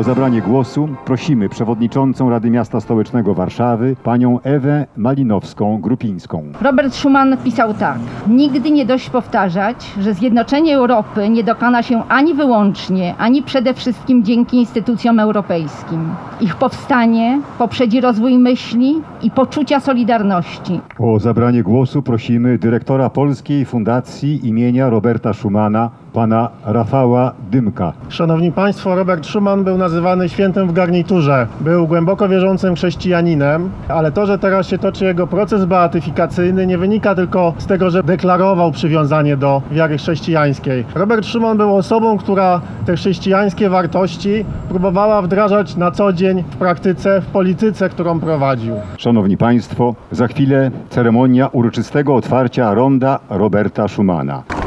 zabranie głosu prosimy przewodniczącą Rady Miasta Stołecznego Warszawy, panią Ewę Malinowską-Grupińską. Robert Schuman pisał tak: nigdy nie dość powtarzać, że zjednoczenie Europy nie dokona się ani wyłącznie, ani przede wszystkim dzięki instytucjom europejskim. Ich powstanie poprzedzi rozwój myśli i poczucia solidarności. O zabranie głosu prosimy dyrektora Polskiej Fundacji imienia Roberta Schumana, pana Rafała Dymka. Szanowni Państwo, Robert Schuman był nazywany świętym w garniturze. Był głęboko wierzącym chrześcijaninem, ale to, że teraz się toczy jego proces beatyfikacyjny, nie wynika tylko z tego, że deklarował przywiązanie do wiary chrześcijańskiej. Robert Schuman był osobą, która te chrześcijańskie wartości próbowała wdrażać na co dzień w praktyce, w polityce, którą prowadził. Szanowni Państwo, za chwilę ceremonia uroczystego otwarcia ronda Roberta Schumana.